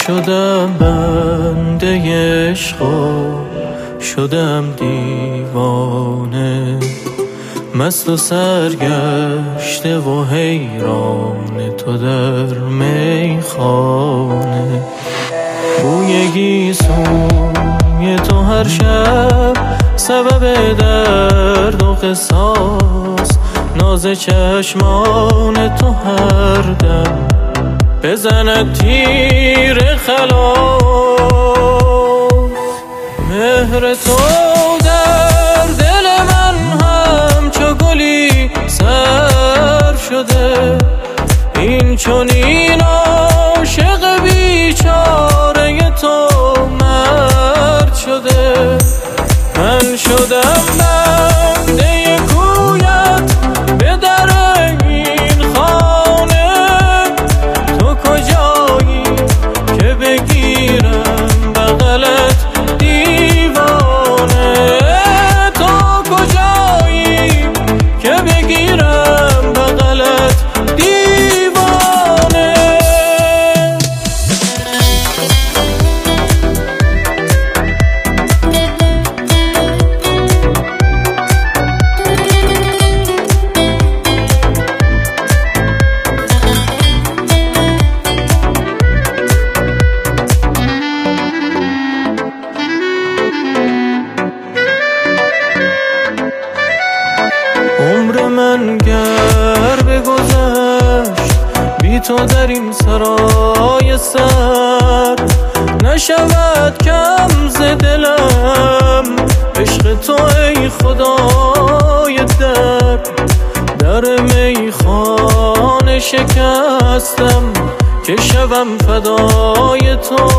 شدم بنده عشق و شدم دیوانه، مست و سرگشته و حیران تو در میخانه. بوی گیسوی تو هر شب سبب درد و قصاص، ناز چشمان تو هر دم بزند تیر خلاص. مهر تو در دل من همچو گلی سر شده، این چنین عاشق بیچاره تو مرد شده. من شدم بنده کویت به در این خانه، تو کجایی که بگیرم بغلت دیوانه، تو کجایی که بگیرم بغلت دیوانه. عمر من گر بگذشت بی تو در این سرای سر، نشود کم ز دلم عشق تو ای خدای در میخانه شکستم که شوم فدای تو.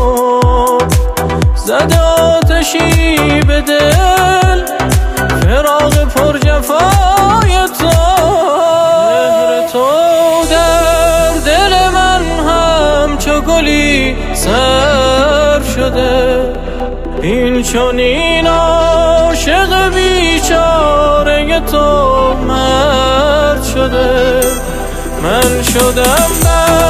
زد آتشی به دل فراق پر جفای تو، مهر تو در دل من همچو گلی سر شده، این چنین عاشق بیچاره تو مرد شده. من شدم